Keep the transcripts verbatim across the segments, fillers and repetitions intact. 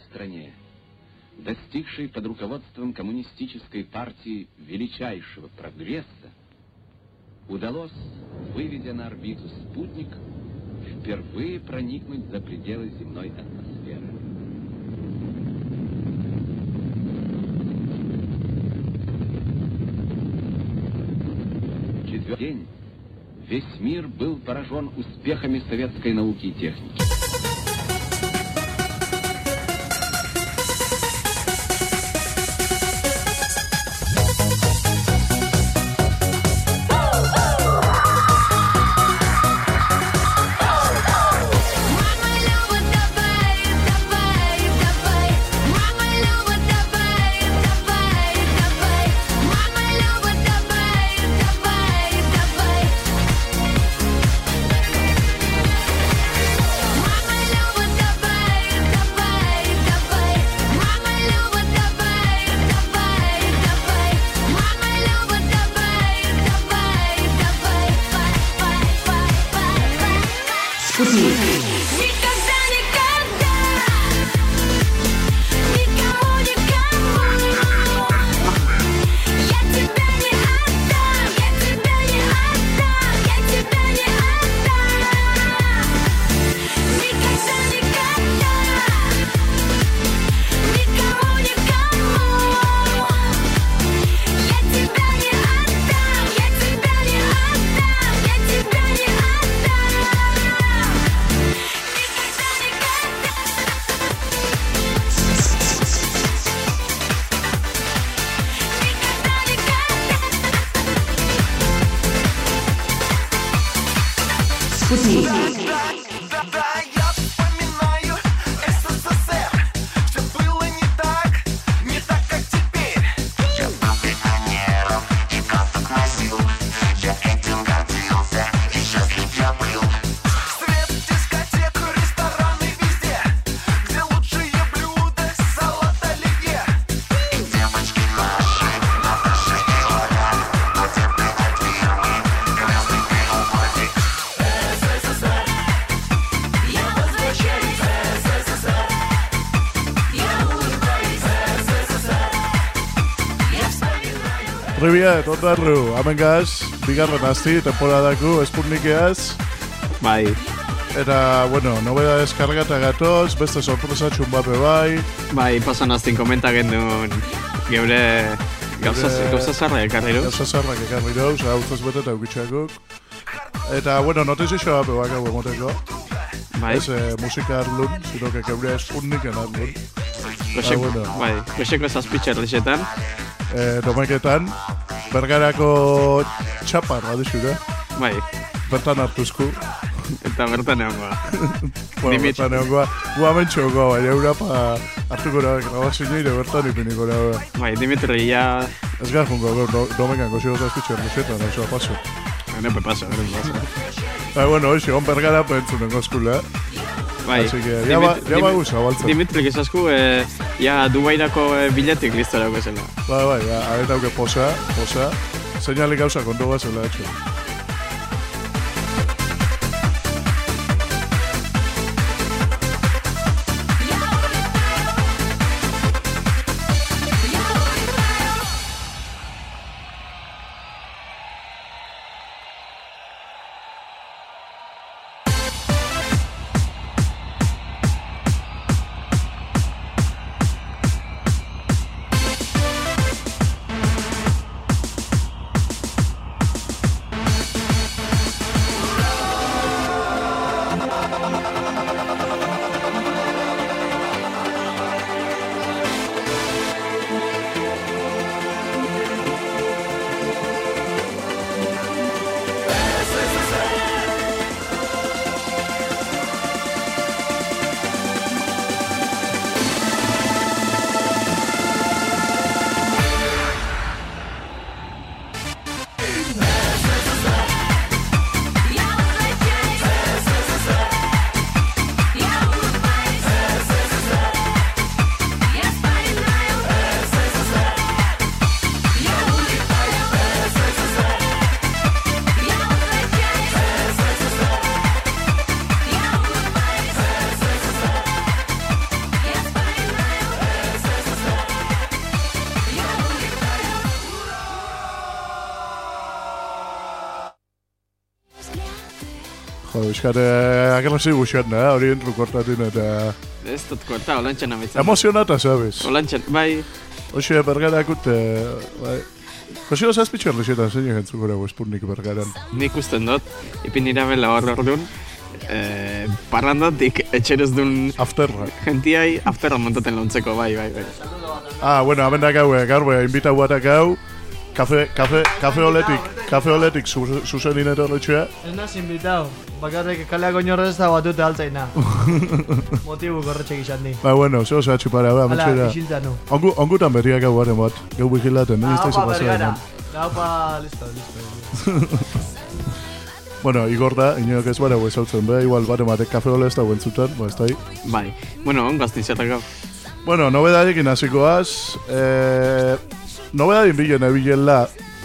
стране, достигшей под руководством коммунистической партии величайшего прогресса, удалось, выведя на орбиту спутник, впервые проникнуть за пределы земной атмосферы. Четвертый день весь мир был поражен успехами советской науки и техники. Привет, ondarru, hemen gaz, bigarren hasti, temporadako Sputnikeaz. Bai. Eta, bueno, nobeda deskargata gatoz, beste sorpresa txumbape bai. Bai, pasan hastin komenta gendun geure gauza zarra ekarri duz. Gauza zarrak ekarri duz, hau zaz bete eta eukitxakuk. Eta, bueno, notizio bape baka emoteko. Bai. Ez eh, musika arlun, sino que geure Sputniken arlun. Goxeko, bueno. Bai, goxeko zazpitxer lixetan. Eh, domeketan, Bergarako txapar, adixura. Bai. Bertan hartuzku. Eta bertan egon goa. Bueno, bertan egon goa. Gu amentxo goa, baina Europa hartuko da grabazio nire bertan ipiniko da. Bai, Dimitri, ya... Ez gara jungo, do, domekan gozio zazpitxo errezetan, ez da paso. Nepe paso, nepe paso. Ba, bueno, hoxe, on Bergara pentsunen gozkula. Bai. Así que, ya ba, ya ba guza, baltzen. Dimitri, gizasku, eh, ya Dubairako eh, biletik listorako zela. Bai, bai, ba, aretauke posa, posa. Señalik gauza kontu gazela, etxo. pixkat agresibu xatna, hori entru kortatin eta... Ez dut korta, olantxan amitzen. Emozionata, sabes? Olantxan, bai... Hoxe, bergarak ute... Bai. Kosio zazpitxer lexetan, zein egentzuk gora Sputnik bergaran. Nik usten dut, ipin irabela hor orduan, eh, parrandatik etxeruz duen... Afterra. Gentiai, afterra montaten launtzeko, bai, bai, bai. Ah, bueno, abendak hau, gaur beha, invita guatak hau, kafe, kafe, kafe oletik, kafe oletik zuzen inetan letxea. Ez naz invitau, bakarrik kaleak oinorrez ez da batute altzaina. Motibu korretxek izan di. Ba, bueno, zeo zatxu para, ba, Hala, mentxera. isilta nu. Ongu, ongutan berriak hau garen bat, gau bigilaten, Ah, ez da opa, izan bergara. pasaren. Da, opa, listo, listo. Bueno, Igor da, inoak ez bara huezautzen, be, igual bare matek kafe ole ez da huentzutan, ba, ez da hi. Bai, bueno, ongo azten zerrak hau. Bueno, nobedadekin hasikoaz, eh, nobedadik bilen ebilela,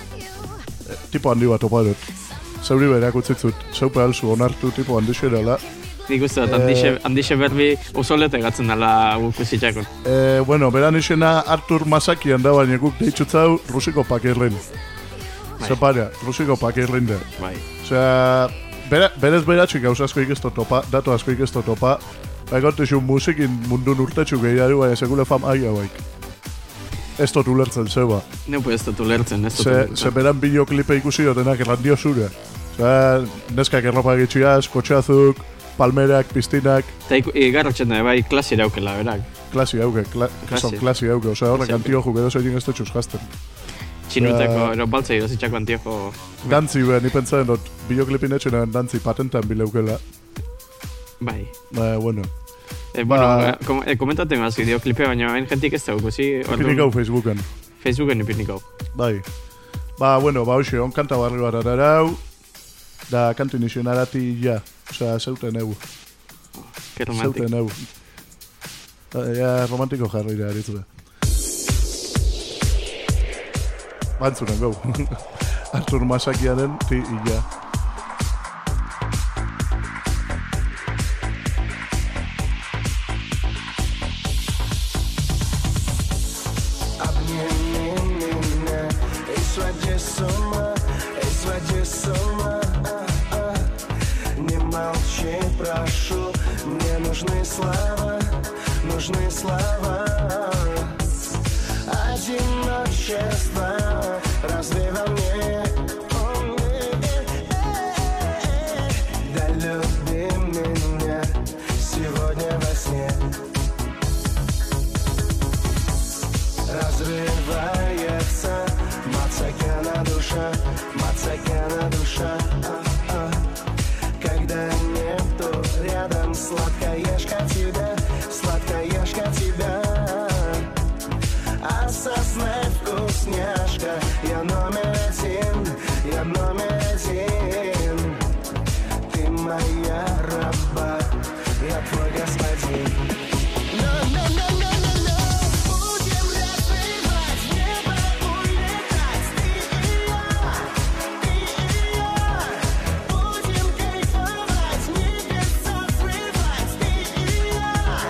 eh, tipo handi bat opa dut. Zeuri bereak utzitzut, zeupe alzu onartu tipo handi xerala. Nik uste dut, handixe, handixe berbi usolete gatzen dela guk usitzakon. Eh, bueno, beran izena Artur Masakian da, baina guk deitzutzau Rusiko pakirrin. Bai. Zepara, Rusiko pakirrin da. Bai. Osea, bera, berez beratxik gauz asko ikesto topa, datu asko ikesto topa, baikontexu musikin mundun urtetxu gehiago, baina segule fam aia baik. Ez dut ulertzen zeba. Neupu ez dut ulertzen, ez dut Ze, ulertzen. ze beran bideoklipe ikusi dotenak grandiosura. Osea, neskak erropa gitxiaz, kotxazuk, palmerak, piztinak, Eta igarrotzen da, bai, klasi eraukela, berak. klasi hauke, kla, Klasi. son klasi hauke, osea horrek Klasi. antioju edo zein ez dutxuz jazten. Txinuteko, ero baltza idozitxako antiojo... Dantzi ben, nipentzaren dut, bideoklipin etxenan dantzi patentan bileukela. Bai. Ba, bueno, Eh, bueno, Ba- eh, kom eh, komentate maz videoklipe, baina hain jentik ez da gukusi. ipinik hau Facebooken. Facebooken ipinik hau. Bai. Ba, bueno, ba, hoxe, on kanta barri bat ararau, da kantu nixen arati ja, osea, zeuten egu, Que romantik. zeuten egu. Da, ja, romantiko jarri da, aritzure. Bantzunen, gau. Artur Masakiaren, ti, ja. Обними меня и своди с ума, и своди с ума. А-а. Не молчи, прошу, мне нужны слова, нужны слова. Одиночество, разве во мне? Да люби меня сегодня во сне. Разрывается Мацакяна душа, Мацакяна душа. А-а. Когда нету рядом сладкоежка тебя, сладкоежка тебя. Осознай, вкусняшка, я номер один, я номер один. Ты моя раба, я твой господин. Будем развивать небо, улетать. Ты и я, ты и я. Будем кайфовать, небеса срывать. Ты и я.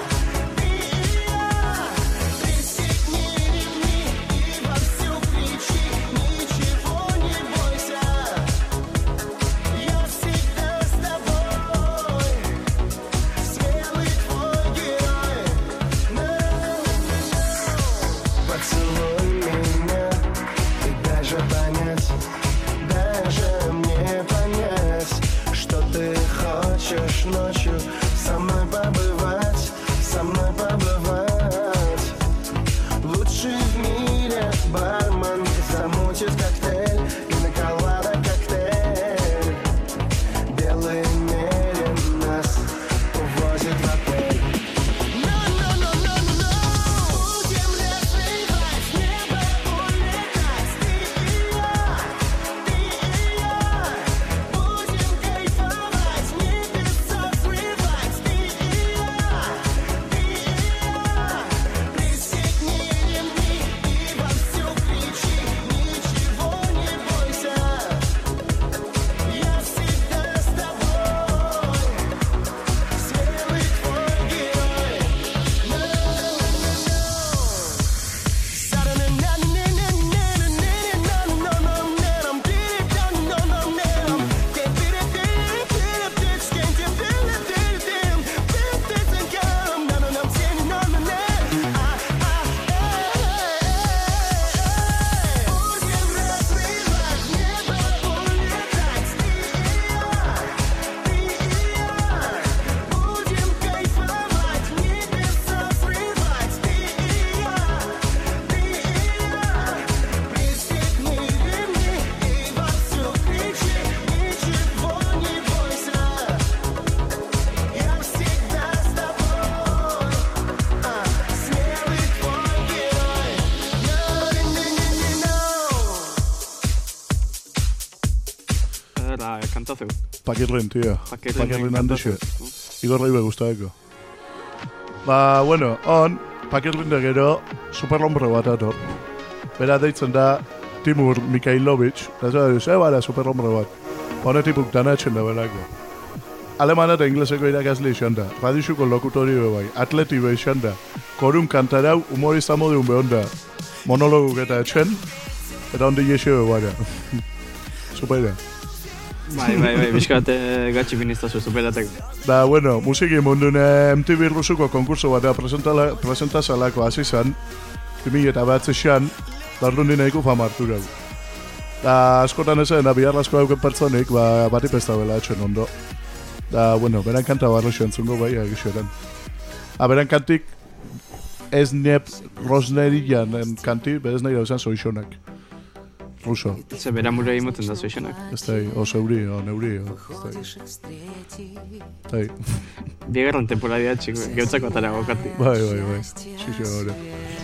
kantazu. Pakirren, tío. Pakirren Pakirren kantazu. handixe. Igor Raibe gustadeko. Ba, bueno, on, Pakirren da gero, superhombre bat ator. Bera deitzen da Timur Mikhailovic, da zera, ze bada superhombre bat. Hone tipuk danatzen da belako. Alemana eta ingleseko irakasle izan da, radixuko lokutori bai, atleti be izan da, korun kantarau humorista modun behon da, monologuk eta etxen, eta ondi jese be bada. Supera. Bai, bai, bai, bizkat eh, gatsi binistazu superateko. Da, bueno, musiki mundun eh, M T V rusuko konkurso batea presentazalako hasi zan, bi eta behatzean, dardun dinaiku famartu dugu. Da, askotan ezen, da, bihar asko dauken pertsonik, ba, bat ipesta bela etxen ondo. Da, bueno, beran kanta barrexo entzungo bai, egixeran. Ha, beran kantik, ez nep rosnerian kanti, berez nahi dauzan zoixonak. Ruso. Ze bera mure imoten da zuexenak. Ez da, o zeuri, o neuri, o, ez da. Tai. Bigarren temporadia txiko, geutzako atara gokati. Bai, bai, bai. Xixo, gore.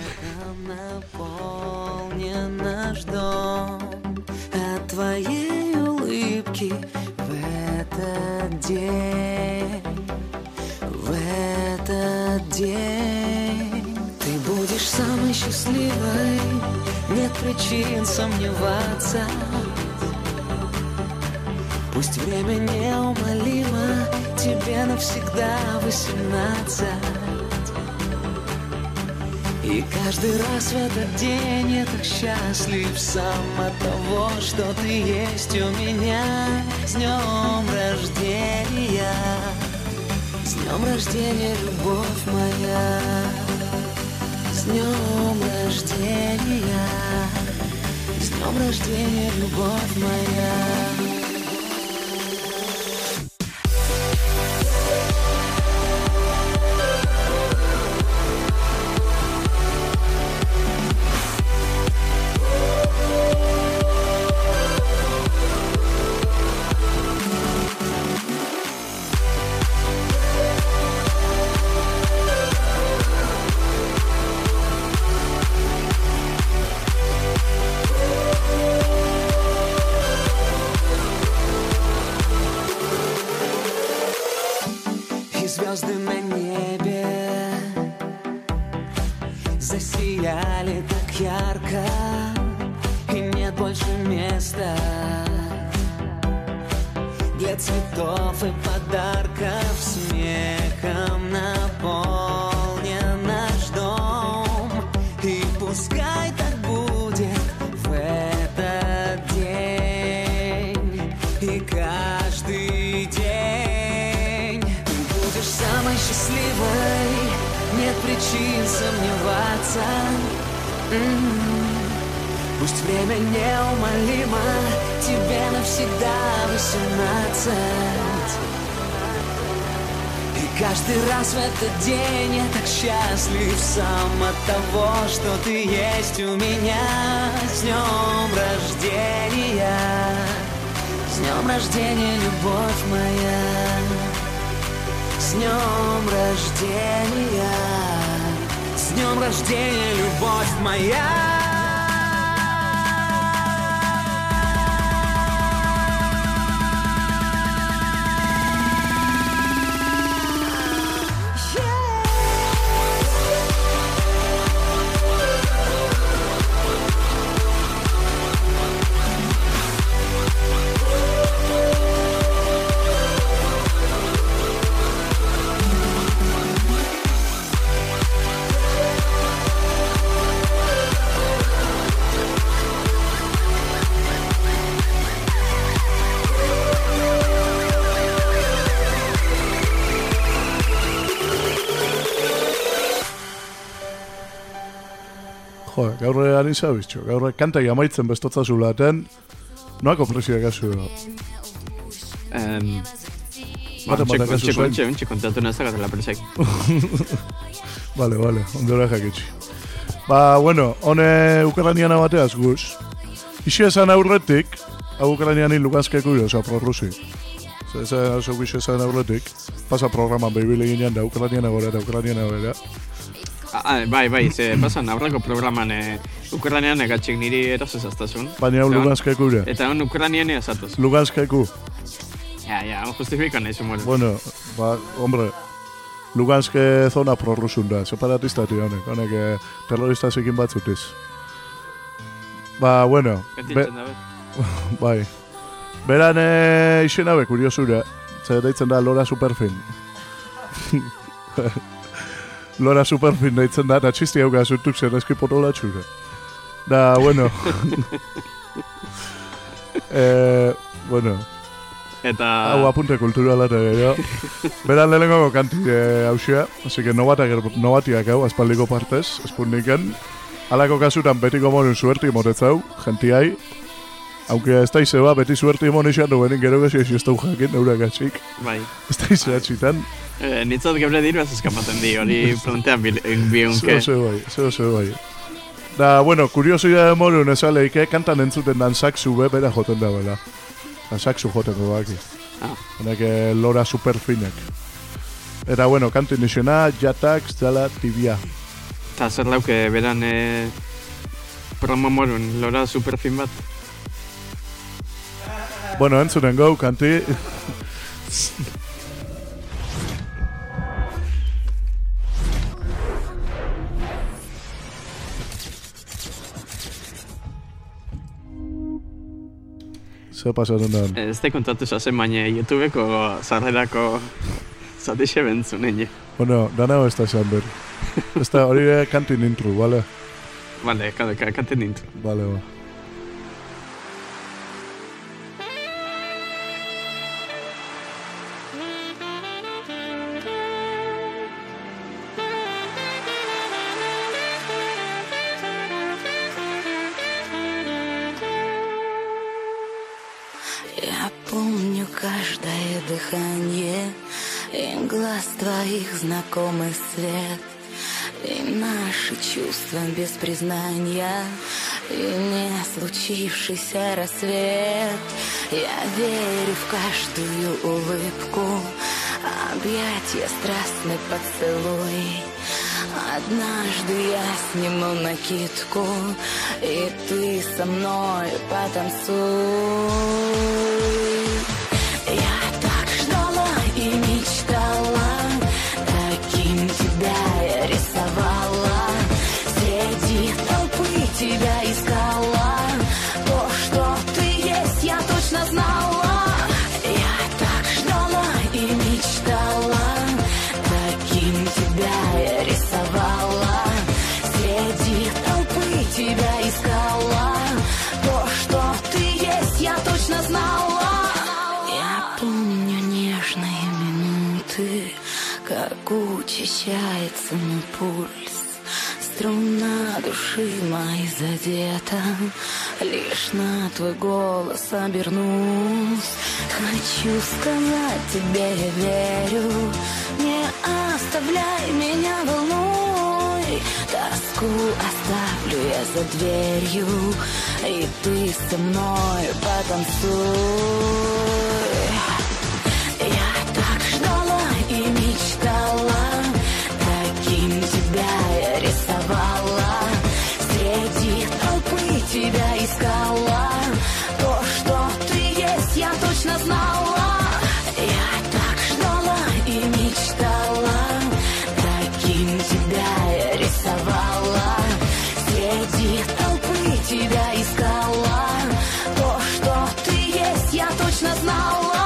Наполнен наш дом от твоей улыбки в этот день, в этот день. Ты будешь самой счастливой, нет причин сомневаться. Пусть время неумолимо, тебе навсегда восемнадцать. И каждый раз в этот день я так счастлив сам от того, что ты есть у меня. С днем рождения, с днем рождения, любовь моя. С днем рождения, с днем рождения, любовь моя. Звезды на небе засияли так ярко, и нет больше места для цветов и подарков. Смехом наполнен наш дом, и пускай так будет в этот день и каждый день. Самой счастливой, нет причин сомневаться. М-м-м. Пусть время неумолимо, тебе навсегда восемнадцать. И каждый раз в этот день я так счастлив сам от того, что ты есть у меня. С днем рождения, с днем рождения, любовь моя. С днем рождения, с днем рождения, любовь моя. Jo, gaur egan izabiztxo, gaur kantai amaitzen bestotzazulaten, noako presioak azu da? Um, Bate Ontxe, batak ontxe, azu zuen? ontxe, ontxe, kontatu nazakatela presek. Vale, vale, ondora jakitxi. Ba, bueno, hone Ukrainiana bateaz guz. Ixi esan aurretik, hau Ukrainianin lukanzkeko iro, oza, pro-rusi. Zer oso ixi esan aurretik, pasa programan behibile ginean da Ukrainiana gora eta Ukrainiana bera. Ah, bai, bai, ze pasan aurreko programan eh, Ukrainean egatxik niri erosezaztasun. Baina hau Luganskaiku ere. Eta hon Ukrainean eazatuz. Luganskaiku. Ja, ja, hon justifika nahi zumore. Bueno, ba, hombre, Luganske zona prorrusun da, separatista tio honek, honek eh, terroristasekin batzutiz. Ba, bueno, be, bai. Beran eh, izena be, kuriosura, zer deitzen da Lora Superfin. Lora Superfin deitzen da, eta txisti hauka zutuk zer eskipotola txura. Da, bueno. eh, bueno. Eta... Hau apunte kulturala eta gero. Beran lehenengo kanti eh, hausia, así que nobatiak hau, aspaldiko partez, Sputniken. Halako kasutan betiko monun suerti motetzau, gentiai. Aunque ez da izeba, beti suerti monixan duenin gero gasi ez dau jakin, eurak atxik. Bai. Ez da izea txitan. Eh, nitzat gebre diru ez eskapaten di, hori plantean biunke. Zeo zeo bai, zeo zeo bai. Da, bueno, kuriosia morun ezaleike, kantan entzuten dan saxu be, bera joten da bela. Da, saxu joten du baki. Ah. Honek Lora Superfinek. Eta, bueno, kantin izena, jatak, zala, tibia. Eta zer lauke beran eh, promo morun, Lora Superfin bat. Bueno, entzunen gau, kanti. Zer pasatzen da? Ez da kontatu zazen, baina YouTubeko zarrerako zatixe bentzunen. Bueno, dana ez da esan ber. Ez da hori kantin intru, bale? Bale, kanten dintu. Bale, ba. Я помню каждое дыхание и глаз твоих знакомый свет, и наши чувства без признания, и не случившийся рассвет. Я верю в каждую улыбку, объятия, страстный поцелуй. Однажды я сниму накидку, и ты со мной потанцуй. Я так ждала и мечтала, таким тебя я рисовала. Среди толпы тебя искала, то, что ты есть, я точно знала. Я так ждала и мечтала, таким тебя я рисовала. Среди толпы тебя искала, то, что ты есть, я точно знала. Я помню нежные минуты, как учащается мой пульс. Струна души моей задета, лишь на твой голос обернусь. Хочу сказать тебе, я верю, не оставляй меня волной. Тоску оставлю я за дверью, и ты со мной потанцуй. Я так ждала и мечтала, таким тебя я рисовала. Среди толпы тебя искала, то, что ты есть, я точно знала. Я так ждала и мечтала, таким тебя я рисовала. Среди толпы тебя искала, то, что ты есть, я точно знала.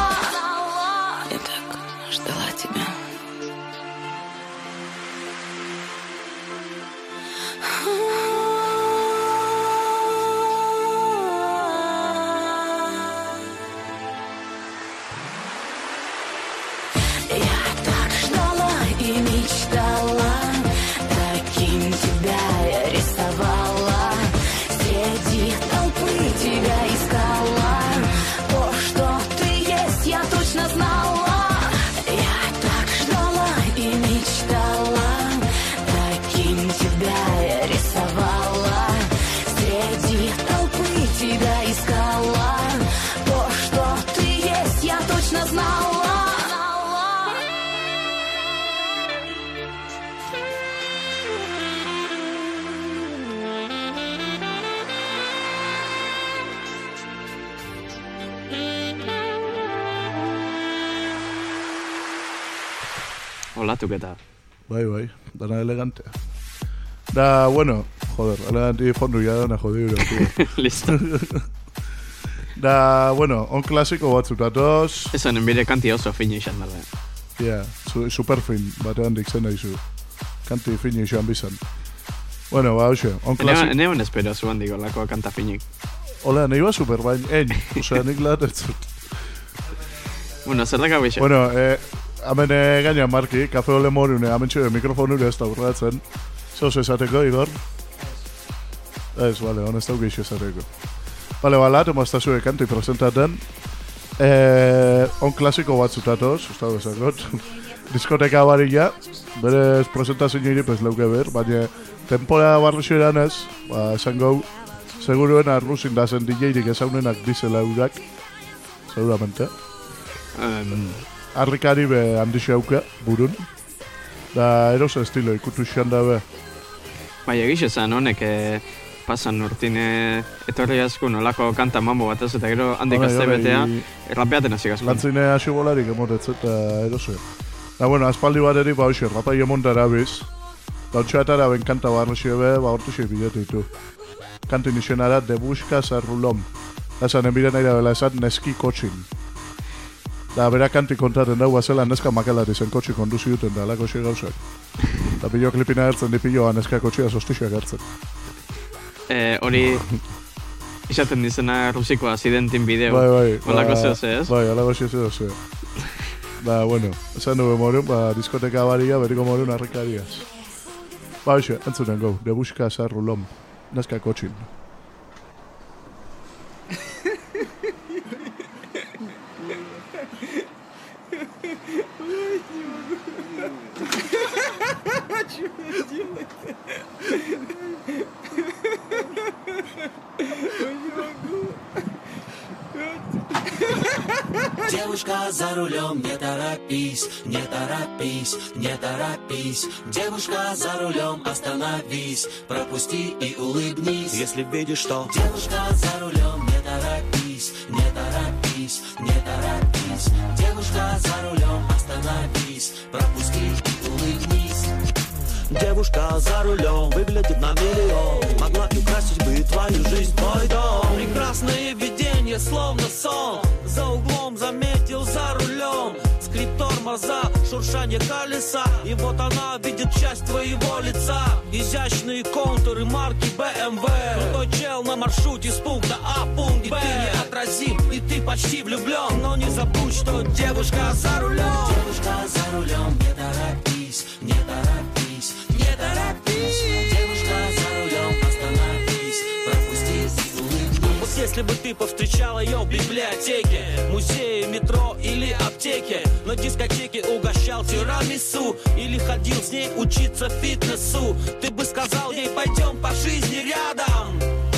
Olatuketa. Bai, bai, dana elegantea. Da, bueno, joder, eleganti fondu ya dana jodido, tío. Listo. Da, bueno, on klasiko batzut atoz. Esan enbire kanti oso fini izan dara. Ja, yeah, su, super fin, batean dikzen daizu. Kanti fini izan bizan. Bueno, ba, hoxe, on klasiko... Neon espero zuen digo, lako kanta finik. Hola, nahi ba super bain, en, osea, nik latetzut. Bueno, zer daka bixe? Bueno, eh, hemen eh, gaina marki, kafe ole morune, hemen txue mikrofonure ez da urratzen. Zoz esateko, Igor? Ez, bale, honez dauk eixo esateko. Bale, bala, tomaztazue kanti presentaten. Eh, on klasiko batzutatoz, usta bezakot. Diskoteka barilla, berez presentazio niri pez leuke ber, baina temporada barrixo eranez, ba, esan gau, seguruen arruzin da zen D J-rik ezaunenak dizela eurak, seguramente. Um, Arrikari be handixo auka, burun. Da, erosa estilo, ikutu xan da be. bai, egiz esan honek eh, pasan urtin eh, etorri asko nolako kanta mambo bat ez, eta gero handik azte betea, rapeaten hasi gazkun. Lantzine hasi bolarik emotetz eta erose. Da, bueno, aspaldi bat eri, ba, hoxe, rapai emontara biz. Da, ontsuatara ben kanta barrexio be, ba, hortu xe bidetu ditu. Kantin izenara, Debuska Zarrulom. Da, esan, enbire nahi da bela esan, neski kotxin. Da, bera kanti kontaten dago bazela, neska makalari zen kotxi konduzi duten da, alako xe gauzak. Da, pillo klipina gertzen, di pilloa neska kotxia sostixak gertzen. Eh, hori, izaten dizena rusikoa zidentin bideo. Bai, bai. Olako ba, zeo ze, ez? Bai, olako zeo ze. Da, bueno, esan dube morun, ba, diskoteka baria, beriko morun harrikariaz. Ba, hoxe, entzunen gau, Debuska Zarrulom, neska kotxin. Девушка за рулем, не торопись, не торопись, не торопись. Девушка за рулем, остановись, пропусти и улыбнись. Если видишь, что девушка за рулем, не торопись, не торопись, не торопись. Девушка за рулем, остановись, пропусти и улыбнись. Девушка за рулем выглядит на миллион, могла и украсить бы твою жизнь, твой дом. Прекрасное видение, словно сон, за углом заметил за рулем скрип тормоза, шуршание колеса. И вот она видит часть твоего лица, изящные контуры марки бэ эм вэ. Крутой чел на маршруте с пункта А в пункт Б. Ты неотразим, и ты почти влюблен, но не забудь, что девушка за рулем. Девушка за рулем, не торопись, не торопись, не торопись. Девушка за рулем, остановись, пропусти и улыбнись. Вот если бы ты повстречал ее в библиотеке, музее, метро или аптеке, на дискотеке угощал тирамису или ходил с ней учиться фитнесу, ты бы сказал ей: пойдем по жизни рядом,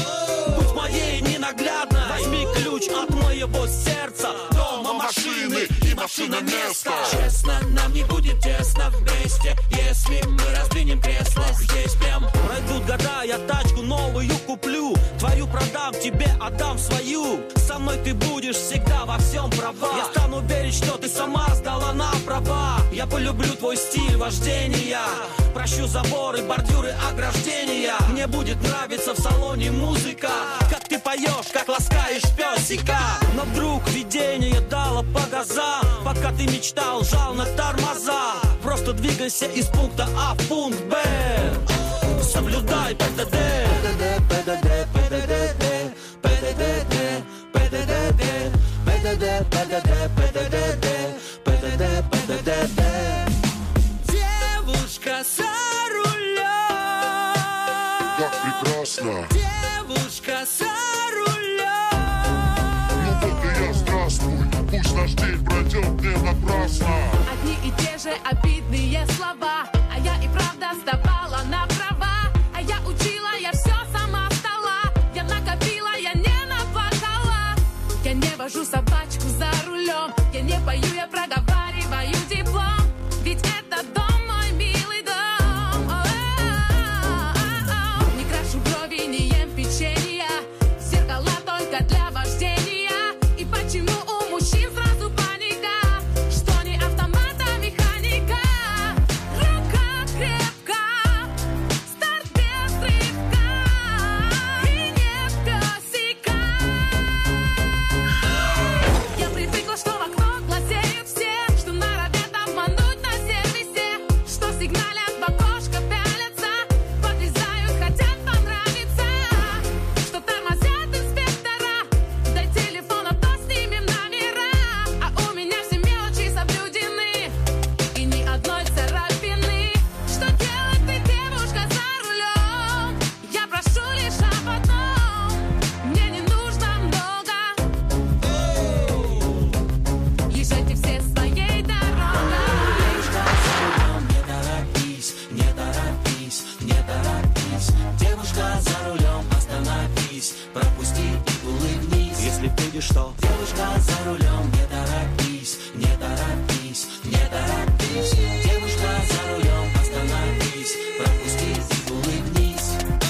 будь моей ненаглядной. Возьми ключ от моего сердца, дома, машины и машина места. Честно, нам не будет тесно вместе, если мы раздвинем кресло здесь прям. Пройдут года, я тачку новую куплю, твою продам, тебе отдам свою. Со мной ты будешь всегда во всем права. Я стану верить, что ты сама сдала на права. Я полюблю твой стиль вождения, прощу заборы, бордюры, ограждения. Мне будет нравиться в салоне музыка, как ты поешь, как ласкаешь песика. Но вдруг видение дало по газам, пока ты мечтал, жал на тормоза. Просто двигайся из пункта А в пункт Б, соблюдай ПДД. ПДД, ПДД, ПДД, ПДД, ПДД, ПДД, ПДД, ПДД, ПДД. Девушка за рулем, как прекрасно. Девушка за рулем. Ну вот и я, здравствуй, пусть наш день пройдет не напрасно. Одни и те же обидные слова, а я и правда вставала на права. А я учила, я все сама стала, я накопила, я не наплакала. Я не вожу собачку за рулем, я не пою, я проговариваю диплом. Ведь это дом, мой милый дом. О-о-о-о-о. Не крашу брови, не ем печенья, зеркала только для вождения. И почему у мужчин сразу паника, что не автомат, а механика? сигналят, в окошко пялятся, подрезают, хотят понравиться, что тормозят инспектора. Дай телефон, а то снимем номера. А у меня все мелочи соблюдены, и ни одной царапины. Что делать ты, девушка, за рулем? Я прошу лишь об одном, мне не нужно много. Езжайте все своей дорогой. Не торопись, не торопись, девушка за рулем, остановись, пропусти и улыбнись. Если видишь, что девушка за рулем, не торопись, не торопись, не торопись, девушка за рулем, остановись, пропусти и улыбнись.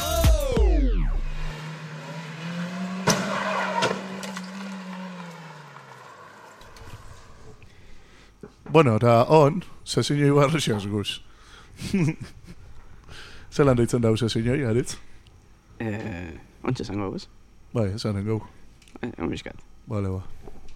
Bueno, eta on, sezinoi barresiaz guz. Zelan deitzen dau sezinoi, Aritz? Eh, ontsa zango guz. Bai, esanen gau. Eh, Onbiskat. Bale, ba.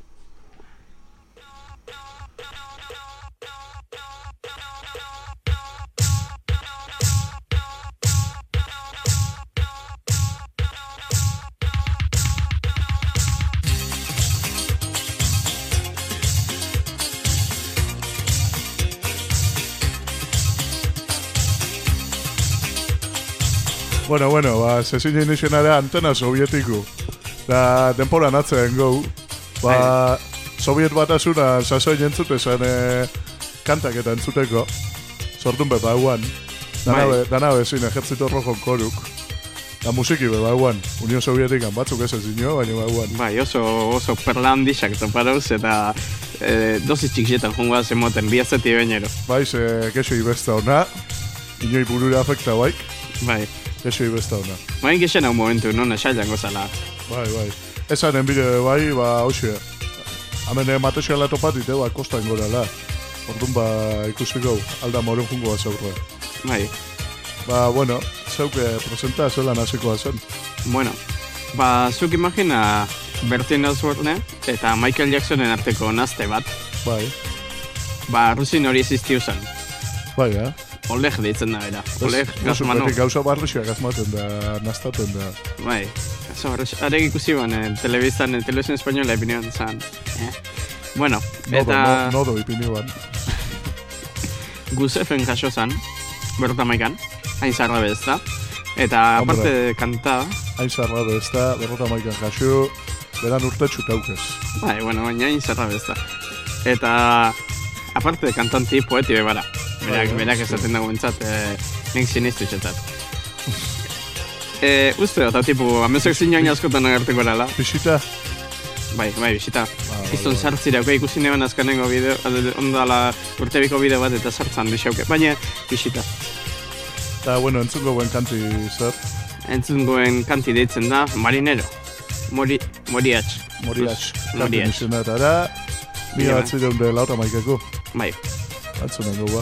Bueno, bueno, ba, sezinoi nixenara antena sovietiku. Da, denporan atzen gau. Ba, soviet batasuna sasoin entzute zen e, kantak eta entzuteko. Sortun be, ba, eguan. Dana, Bai. be, dana bezin ejertzito rojo koruk. Da musiki be, ba, eguan. Unión Sovietikan batzuk ez ezinio, baina ba, eguan. Bai, oso, oso perla handixak toparauz eta eh, dosi txikietan jungoa zemoten, biazeti bainero. Bai, ze kexo ibesta ona. Inoi burura afekta baik. Bai, Kexo ibesta ona. bain gixen hau momentu, nona xailan gozala. Bai, bai. Esanen bide bai, ba, hoxe. Hemen matexela topatit, ba, kostan gorala. Orduan, ba, ikusiko, alda moren jungo bat zaurra. Bai, Ba, bueno, zeuke presenta zelan hasikoa zen. bueno, ba, zuk imagina Bertin Osborne eta Michael Jacksonen arteko nazte bat, Bai, ba, rusin hori existiu zen. bai, eh? Oleg deitzen da bera, Oleg Ez, Gazmanov. beti gauza barrixak azmaten da, naztaten da. Bai, eso, arek ikusi ban, en telebiztan, en televisión española epinion zan. Eh. Bueno, Nodo, eta no, nodo ipini ban. Gusefen jaso zan, berrota maikan, hain zarra bezta. Eta Hombre. aparte de kanta, Hain zarra bezta, berrota maikan jaso, beran urte txutaukez. bai, bueno, baina hain zarra bezta. Eta aparte de kantanti, poeti bebara. Berak, Bai, berak bai, esaten dago entzat, eh, nik sinistu txetzat. eh, uste dut, tipu, amezak zinoin askotan agertuko erala. Bisita? Bai, bai, bisita. bale, Izton bai. sartzirauke ikusi neban azkanengo bideo, ade- ondala urtebiko bideo bat eta sartzan dixauke, baina bisita. Eta, bueno, entzungo buen kanti zer. Entzungoen kanti deitzen da Marinero. Mori, Moriatx. Moriatx. Kanti Moriatx. nixenatara, mila Bai. batzireun de laura maikako. Bai. Antzunen goba.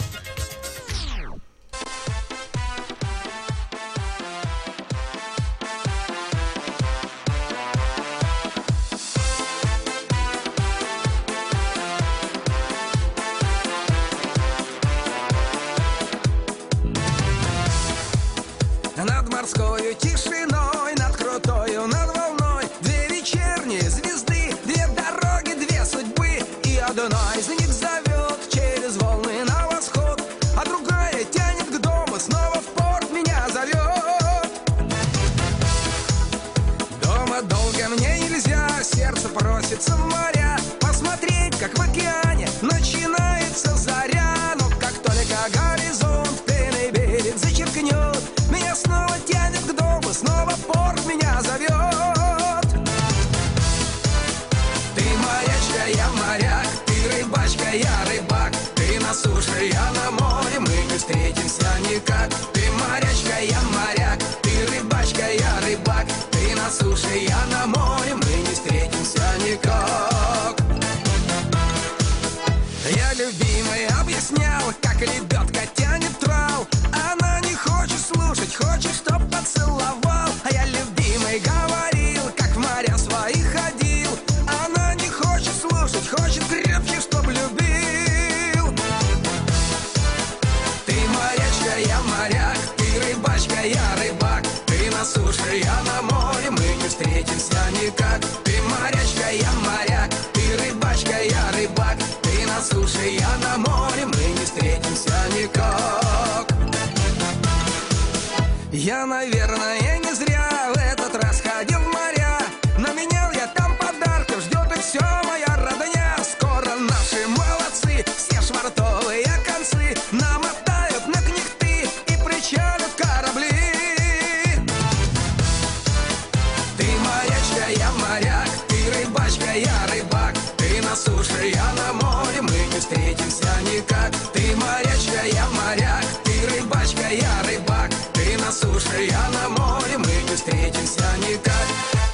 Над морской тишиной, над крутою, над волной две вечерние звезды, две дороги, две судьбы. И одна из них зовет через волны на восход, а другая тянет к дому, снова в порт меня зовет. Дома долго мне нельзя, сердце просится в моря, посмотреть, как в океане начинается заря. Но как только горизонт пеной берег зачеркнет, меня снова тянет к дому, снова порт меня зовет. Ты морячка, я моряк, ты рыбачка, я рыбак, ты на суше, я на море, мы не встретимся никак. Ты морячка, я моряк, ты рыбачка, я рыбак, ты на суше, я на море, мы не встретимся никак. Я любимой объяснял, как лебедка тянет трал. Она не хочет слушать, хочет, чтоб поцеловал. А я любимой говорил, как в моря свои ходил. Она не хочет слушать, хочет крепче, чтоб любил. Ты моя Я, наверное, не зря в этот раз ходил в моря. Наменял я там подарков, ждет их все моя родня. Скоро наши молодцы, все швартовые концы намотают на книхты и причалят корабли. Ты морячка, я моряк, ты рыбачка, я рыбак. Ты на суше, я на море, мы не встретимся никак. Ты морячка, я моряк, ты рыбачка, я рыбак. Ты на суше, я на море, мы не встретимся никак.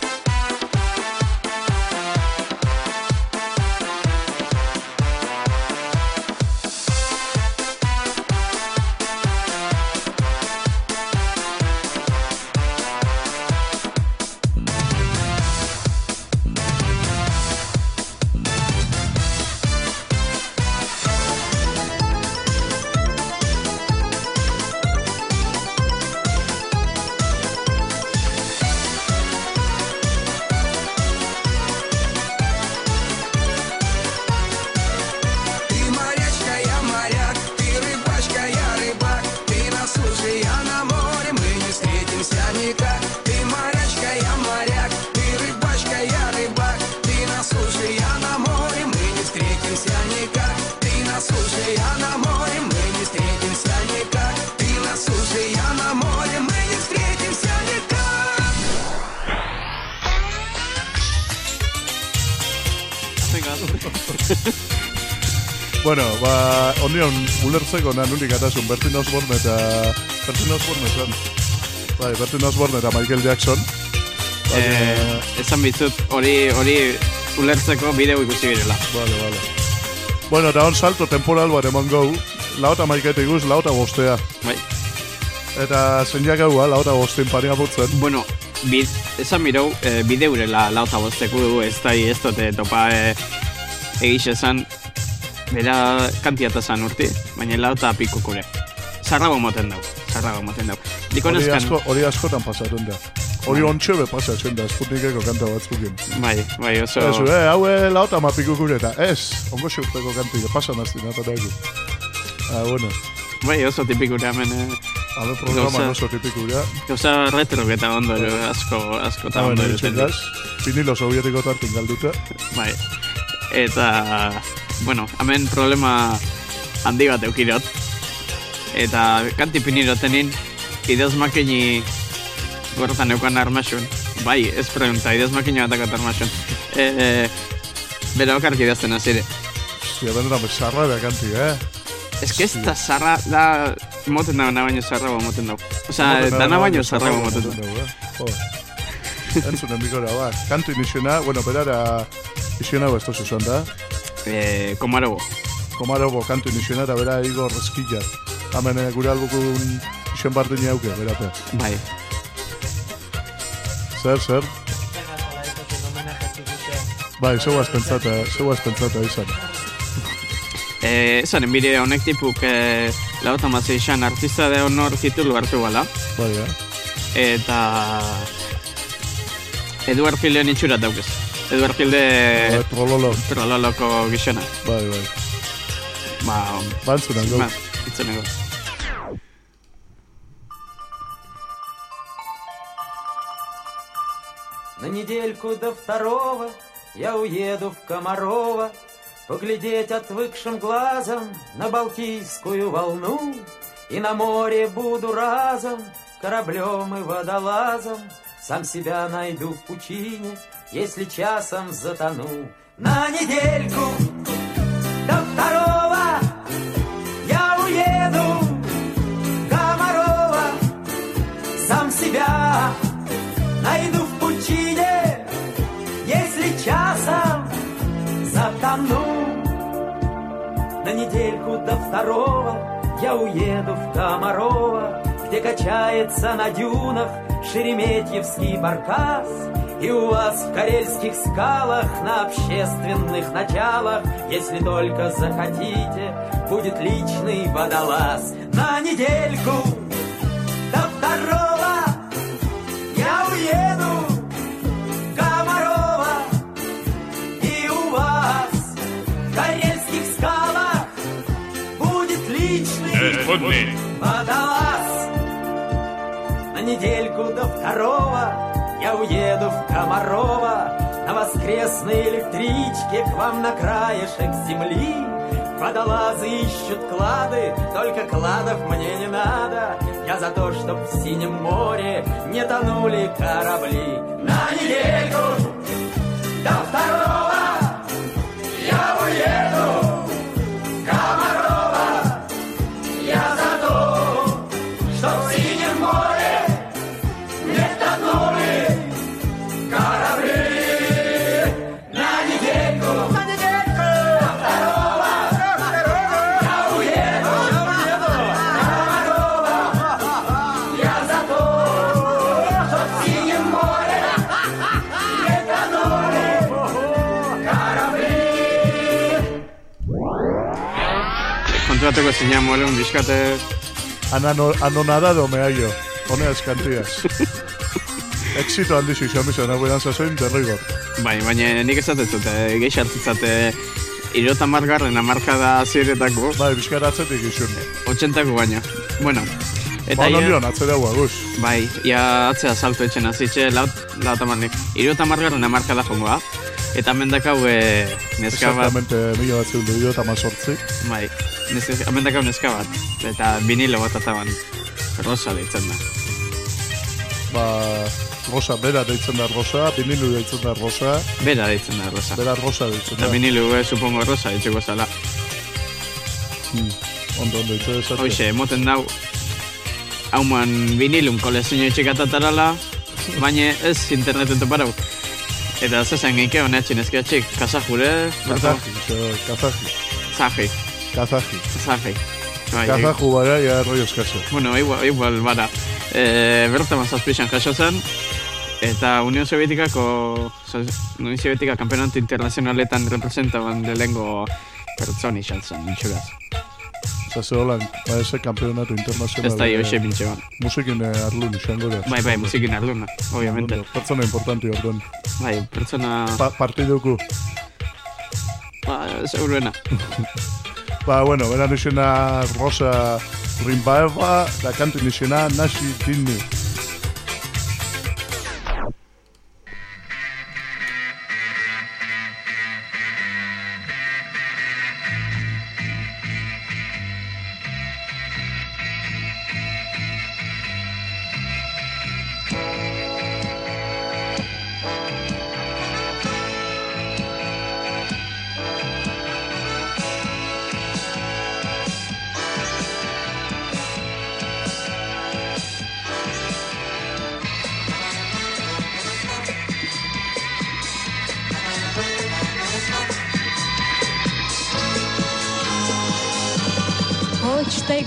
Bueno, ba, onion ulertzeko na nunik atasun Bertin Osborne eta Bertin Osborne esan. Bai, Bertin Osborne eta Michael Jackson. Eh, esan bizut, hori hori ulertzeko bideo ikusi birela. Vale, vale. Bueno, eta hon salto temporal bat eman gau, laota maikete iguz, laota bostea. Bai. Eta zenjak gaua, laota bostein paria putzen. Bueno, bid, esan mirau, eh, bideurela laota bosteku ez da, ez dute topa eh, egiz esan, bera kantiata zan urti, baina lauta pikukure. Zarrago moten dau, zarrago moten dau. Hori asko, hori askotan pasatzen da. Hori ontxebe pasatzen da, Sputnikeko kanta batzukin. Bai, bai, oso... Ezu, eh, haue lauta ma pikukure eta ez, ongo xeurteko kantik, pasan azti, nata dago. Ah, bueno. Bai, oso tipikure hemen... Eh, Habe programan oso tipikure. Gauza retro eta ondo, asko, asko eta ondo. Bueno, vinilo sovietiko tartin galduta. Bai, eta... Bueno, hemen problema handi bat eukirot. Eta kanti pinirotenin, idez makini gortan eukan armaxun. Bai, ez pregunta, idez makini batakat armaxun. E, e, bera okarki idazten azire. Ostia, benetan bezarra da kanti, eh? Ez que ez da zarra, da... Moten dago, na baino zarra moten dago. Osa, dana baino zarra moten dago. Entzunen bikora, ba. Kantu iniziona, bueno, berara iziona ez tozu zan da. Eh, Komarobo. Komarobo, kantu iniziona, eta bera Igor Eskilla. Hemen gure albukun izen bartini hauke, berate. Bai. Zer, zer? Bai, zeu azpentzata, zeu azpentzata izan. Eh, esan, enbide honek tipuk eh, lauta mazei izan artista de honor titulu hartu gala. Bai, eh? Eta... Eduard Gilden itxurat daukez. Eduard Gilde... Bai, trololo. Trololoko gizona. Bai, bai. Ba... Bantzunan gau. Itzunen gau. На недельку до второго я уеду в Комарово поглядеть отвыкшим глазом на Балтийскую волну. И на море буду разом кораблем и водолазом. Сам себя найду в пучине, если часом затону. На недельку до второго я уеду в Комарово. Сам себя найду в пучине, если часом затону. На недельку до второго я уеду в Комарово, где качается на дюнах Шереметьевский баркас. И у вас в карельских скалах на общественных началах, если только захотите, будет личный водолаз. На недельку до второго я уеду в Комарово, и у вас в карельских скалах будет личный водолаз. На недельку до второго я уеду в Комарова на воскресной электричке к вам на краешек земли. Водолазы ищут клады, только кладов мне не надо. Я за то, чтоб в синем море не тонули корабли. На недельку до второго я уеду в Комарова. Я за то, чтоб в синем море не тонули корабли. На недельку, на недельку до второго я уеду в Комарова. Я за то, чтоб в синем море не тонули корабли. Kontratuko zinamolun bizkate... Anano, anonadado me hallo. Honeaz kantiaz. Exito handiz izan bizan, nagoean zazoin, derrigor. Bai, baina nik esatetzut, eh, geixartitzate irota margarren amarkada ziretako, Bai, bizkara atzetik izun. otxentako baina. Bueno, eta Ba, ia- nondion, atzera guaguz. Bai, ia atzea salto etxen azitxe, laut, laut amarnik. Irota margarren amarkada jongoa. Eta mendakau e, neska bat, Exactamente, mila batzeun du, eta mazortzi. bai, neska, mendakau neska bat. Eta vinilo bat ataban, rosa deitzen da. Ba, rosa, bera deitzen da rosa, vinilu deitzen da rosa, Bera deitzen da rosa. bera rosa deitzen da. Eta vinilo, eh, supongo rosa ditxeko zala. Hmm. Ondo, ondo, itse desate. Hoxe, emoten dau, hauman vinilun kolezio txikatarala, baina ez interneten toparau. Eta zesan geike honetxin ezkiatxik, kasajure, Kazaji, zo, kazaji, zaji, kazaji. zaji. Bai, Kazaju bara, ja, roi eskaso. bueno, igual, igual bara. E, bertan zazpixan jaso zen, eta Unión Sovietikako, so- Unión Sovietika kampeonato internazionaletan representaban lehengo pertsoni izan zen, nintxugaz. Zase holan, ba, eze kampeonato internazional. Ez da eh, hoxe bintxe ban. Musikin eh, arlun izango da. Bai, bai, musikin arduna, obviamente. Ondo, pertsona importanti orduan. Bai, pertsona, Pa, partiduku. ba, seguruena. Ba, bueno, beran izena Rosa Rimbaeva, da kantin izena Nasi Dini. Почтой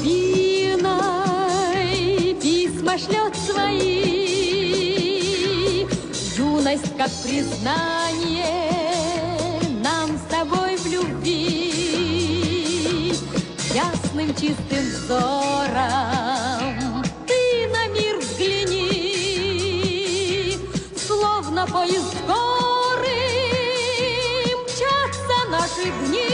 голубиной письма шлет свои. Юность как признание нам с тобой в любви. Ясным чистым взором ты на мир взгляни. Словно поезд в горы мчатся наши дни.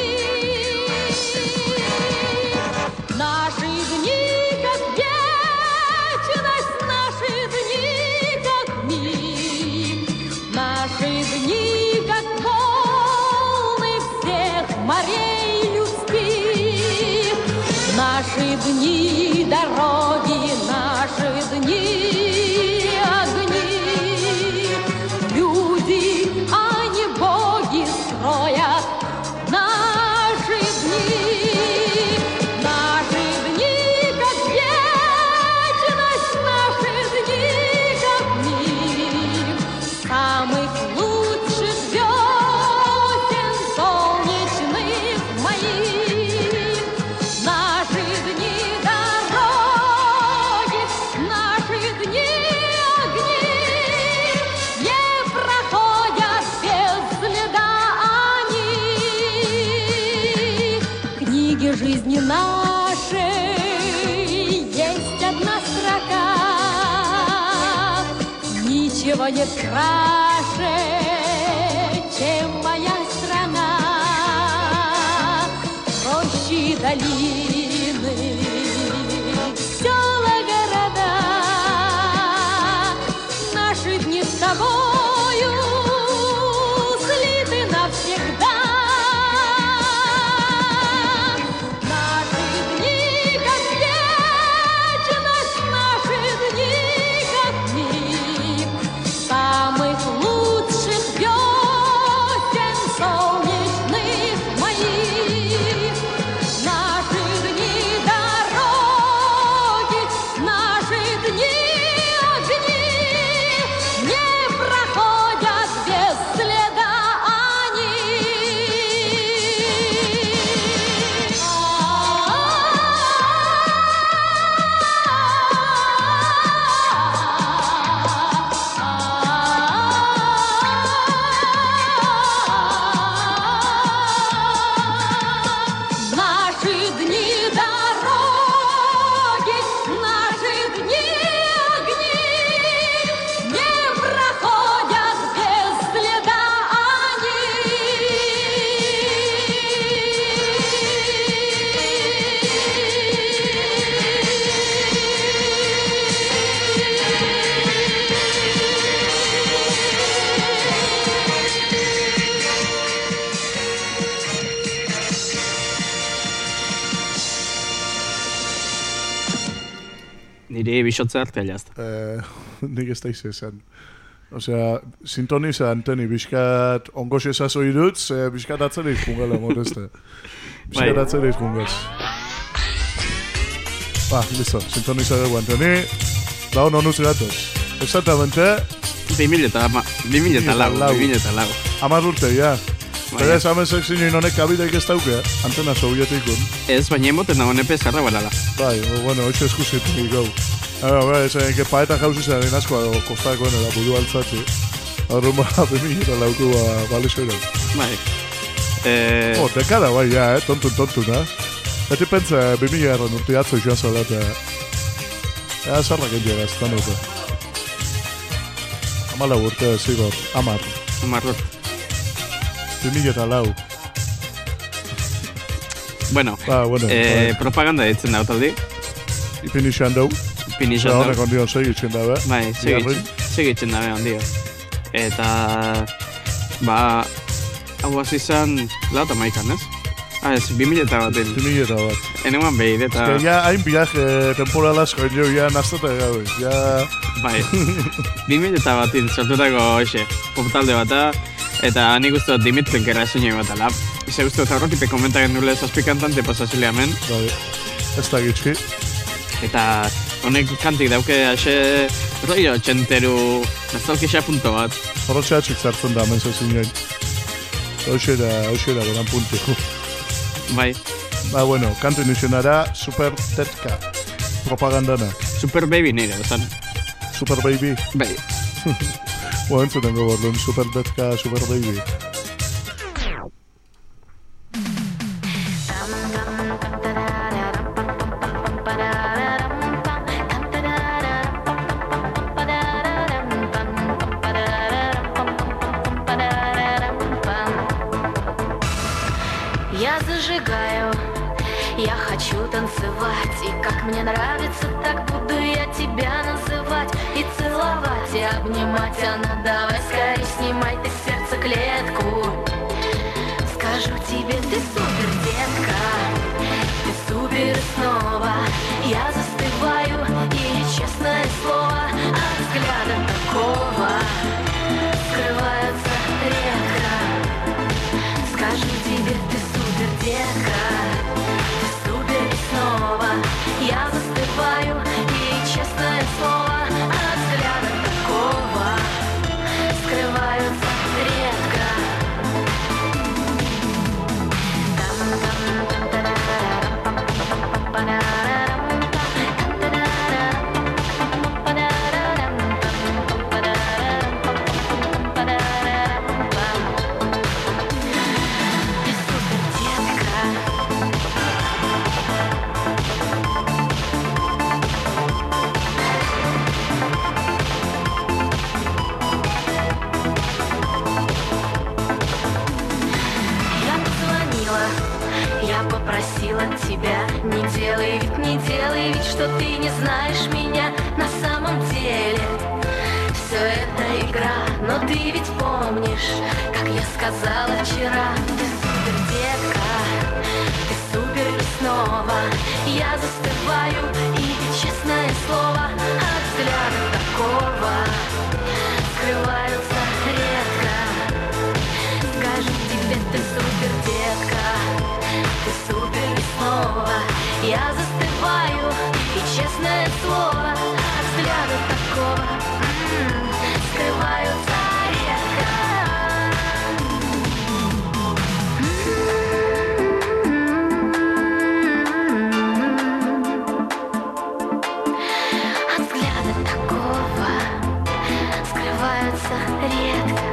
Наши дни, как вечность, наши дни, как миг. Наши дни, как волны всех морей людских. Наши дни, дороги, наши дни, огни. Люди, а не боги строят наши дни. Наши дни, как вечность, наши дни, как миг. Самых лучших весен солнечных моих. Наши дни, дороги, наши дни, огни. Не проходят без следа они. В книге жизни нашей есть одна строка. Ничего нет краше, чем моя страна. Рощи, долины, села, города. Niri bisotza arte jazta. Eh, nik ez da izan. Osea, sintoniza anteni bizkat ongos ezazo irutz, eh, bizkat atzera izkungala morezte. Bizkat atzera izkungaz. Ba, listo, sintoniza dugu anteni. Lau nonuz gatoz. Exactamente. Bi mila eta lau, bi mila eta lau. Amar urte, ja. Pero ez amezek zinen honek kabideik ez dauke, antena sovietikun. Ez, baina emoten da honepe eskarra balala. Bai, bueno, hoxe eskusetik gau. Ego, bai, esan, que paeta jauzi zen asko kostakoen eda budu altzati. Arruma, bimila eta lauku balesero. Bai. Eh... Oh, dekada, bai, ja, eh, tontun, tontun, eh. Beti pentsa, bimila erran urte atzo joan zalata. Ea, zarrak egin ez, tan urte. Amala urte, zigor, amar. Amar urte. Bimila eta lau. Bueno, ba, bueno eh, bai. Propaganda ditzen da otaldi. Ipini xan dau. Ipini xan dau. Horrek ondion segitzen dabe. Bai, segitzen dabe ondio. Eta, ba, hau hasi izan lau eta maikan, ez? Ah, ez, bimila eta bat. Bimila eta bat. Eneguan behir, eta... Ez que ya hain viaje temporal asko, jo, ya naztata gabe, ya... Bai, bimila eta batin sortutako, hoxe, poptalde bata, eta nik uste dut Dimitren kera esunio bat ala. Ize uste dut aurrokipe komentagen dule zazpikantante pasazile hemen. Bai, ez da gitxki. Eta honek kantik dauke ase rollo txenteru nostalgia punto bat. Horrotxe atxik zartzen da, menza zinen. Hoxe da, hoxe da, beran puntu. Bai. Ba, bueno, kantu inizionara, Super Tetka. Propagandana. Super Baby nire, bezan. Super Baby? Bai. Bueno, entzuten gobordun, Super Tetka, Super Baby. Я зажигаю, я хочу танцевать. И как мне нравится, так буду я тебя называть. И целовать, и обнимать. А ну давай скорей снимай ты сердце клетку. Скажу тебе, ты супер, детка. Ты супер снова. Я застываю, и честное слово, от взгляда такого скрываются редко. Скажу тебе, ты супер, детка. Ты супер и снова. Я застываю, и честное слово, от взгляда такого скрываются редко. Я попросила тебя, не делай вид, не делай вид, что ты не знаешь меня на самом деле. Все это игра, но ты ведь помнишь, как я сказала вчера. Ты супер, детка, ты супер и снова. Я застываю, и честное слово, от взгляда такого скрываются редко. Скажу тебе, ты супер, детка. Ты супер и снова. Я застываю, и честное слово, от взгляда такого м-м, скрываются редко. От взгляда такого скрываются редко.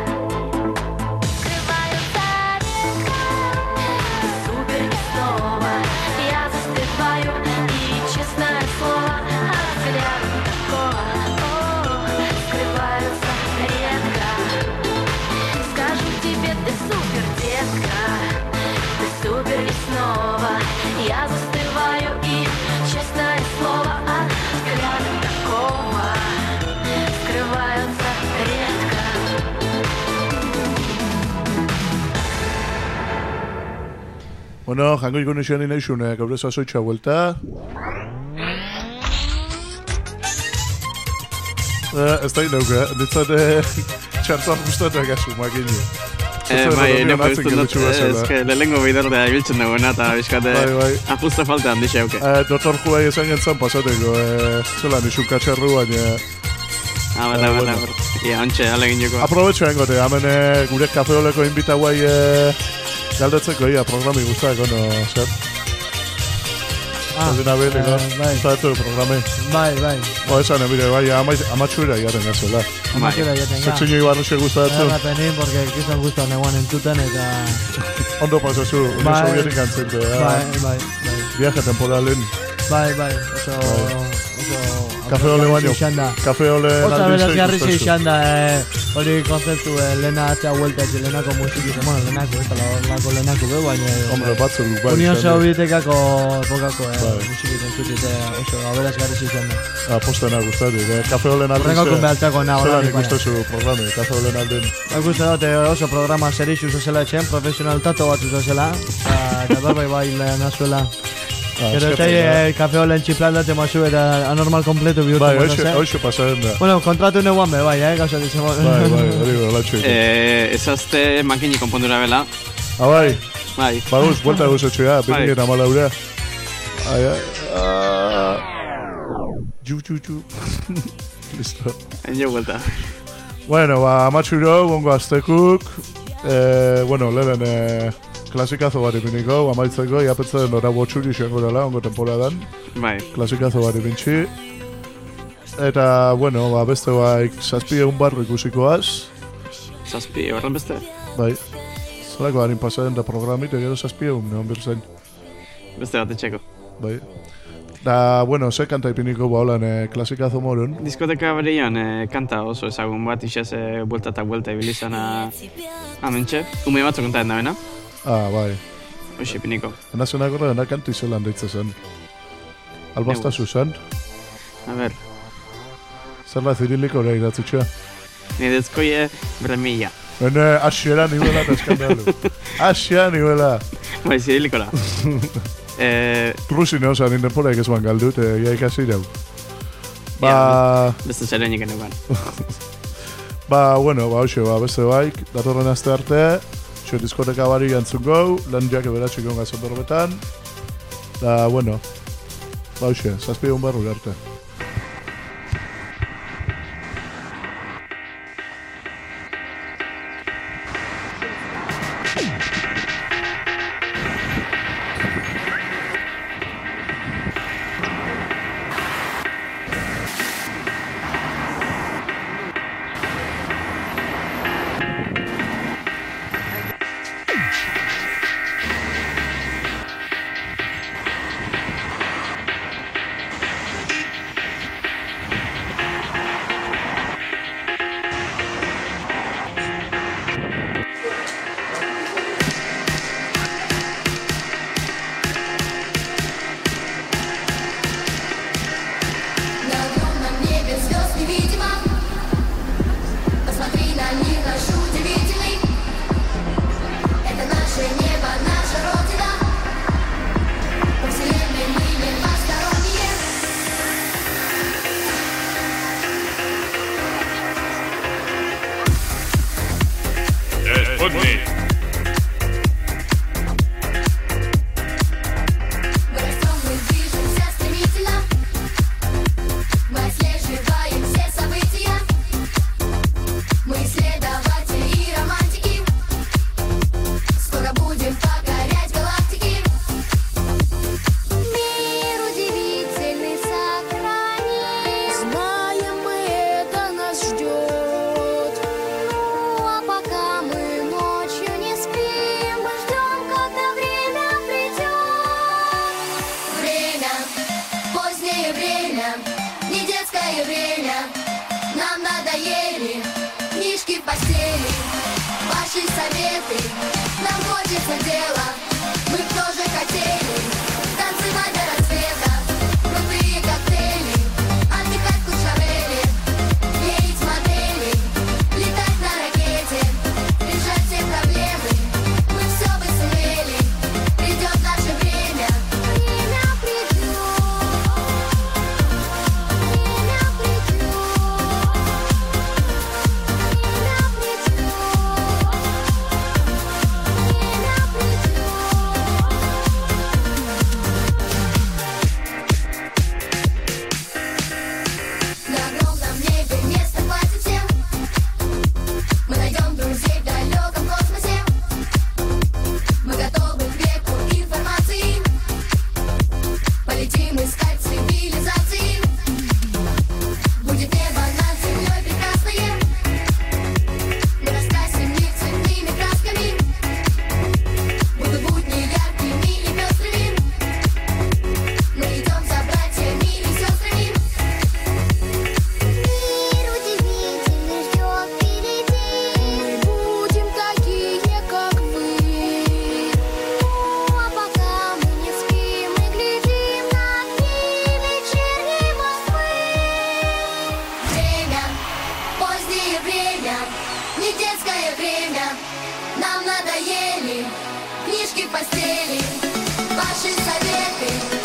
Я застываю, и честное слово, от взгляда такого о, скрываются редко. Скажу тебе, ты супер, детка. Ты супер и снова. Я застываю, и честное слово, от взгляда такого скрываются редко. Bueno, jango ikun izan inaizunek, aurrez azoitxa vuelta. Ez da inauke, nintzen txartuak guztatak asu makini. Eh, bai, ne gustatzen dut, eske lehengo biderdea ibiltzen dagoena eta bizkate ajuste falta handi xeuke. Eh, doktor Juai esan gentzen pasateko, eh, zelan isu katxarru, baina... Ah, bala, bala, ia, ontxe, alegin joko. Aprobetxo engote, hemen gure kafeoleko inbita guai galdetzeko, ia, programi guztako, no, zer? Ah, bai. Zatu programe. Bai, bai. Bo, esan, emire, bai, amatxura iaten gazela. Amatxura iaten ga. Sekzio ibarruxe gustatzu. Eta penin, porque kizan guztan eguan entuten eta... Ondo pasazu, Unión Sovietica antzente. Bai, bai, bai. Viaje temporalen. Bai, bai, oso... oso... Kafe ole baino. Kafe ole naldize. Oso berazgarri izan da, hori konzeptu lehena atxa huelta etxe lehenako musikik, bueno, lehenako, eta lako lehenako be, baina... Hombre, batzu, bai. Unión Sovieticako epokako musikik entzut, oso berazgarri izan da. Ah, postena gustatu, kafe ole naldize. Horrengoko behaltzako na, zelan ikustezu programe, kafe ole naldin. Ikuste dute oso programa serixu zuzela etxen, profesionaltato bat zuzela, eta berbai bai lehen azuela. Gero txai kafe olen txiplaldate mazu eta anormal kompletu bihurtu. Bai, hoxe pasaren da. Bueno, kontratu neguan be, bai, eh, gauza dizemo. Bai, bai, hori golatxo. Eh, ezazte makini konpondura bela. Ah, bai? Bai. Ba, guz, buelta guzatxo ya, beti amala ura. Ai, ai, Ju, ju, ju. Listo. Enjo vuelta. Bueno, ba, amatxuro, gongo aztekuk. Eh, bueno, lehen, eh... Klasikazo bat ipiniko, amaitzeko, iapetzen ora botxuri xoengo dela, ongo temporadan. Bai. Klasikazo bat ipintxi. Eta, bueno, ba, beste baik, zazpi egun barru ikusikoaz. Zazpi, horren beste? Bai. Zalako harin pasaren da programit, egero zazpi egun, neon birzain. Beste bat etxeko. Bai. Da, bueno, ze kanta ipiniko ba holan eh, klasikazo morun. Diskoteka berian eh, kanta oso ezagun bat, isez eh, buelta eta buelta ibilizana amentxe. Ume batzuk kontaten da bena. Ah, bai. Oixi, piniko. Nazionak horre dena kanti zelan deitze zen. Albazta zuzan. A ber. Zerla ziriliko hori iratutxea. Nidezkoie bremilla. Bene, asiera nibuela eta eskandalu. Asia nibuela. Bai, ziriliko da. eh... Rusi neoza, ninen poraik ez ban galdut, eh, ja ikasi dau. Ba... Beste zerenik enukan. Ba, bueno, ba, hoxe, ba, beste baik, datorren azte arte. Xo, diskoteka bari gantzun gau, lan jake beratxik egon gazon dorbetan. Da, bueno, ba, hoxe, zazpi egun barru arte. Нам надоели книжки в постели, ваши советы